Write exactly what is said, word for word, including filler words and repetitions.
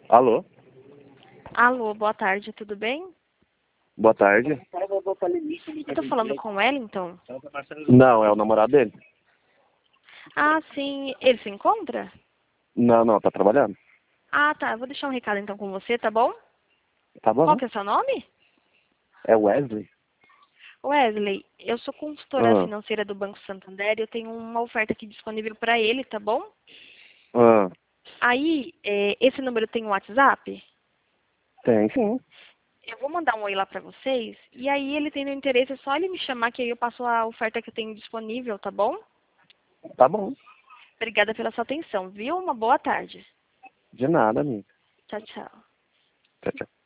Alô? Alô, boa tarde, tudo bem? Boa tarde. Eu tô falando com o Wellington? Não, é o namorado dele. Ah, sim. Ele se encontra? Não, não, tá trabalhando. Ah, tá. Eu vou deixar um recado então com você, tá bom? Tá Qual bom. que é o seu nome? É Wesley? Wesley, eu sou consultora Ah, financeira do Banco Santander e eu tenho uma oferta aqui disponível para ele, tá bom? ah, Aí, é, esse número tem um WhatsApp? tem sim. Eu vou mandar um oi lá para vocês e aí ele tendo interesse é só ele me chamar que aí eu passo a oferta que eu tenho disponível, tá bom? Tá bom. Obrigada pela sua atenção, viu? Uma boa tarde. De nada, amigo. Tchau, tchau. Tchau, tchau.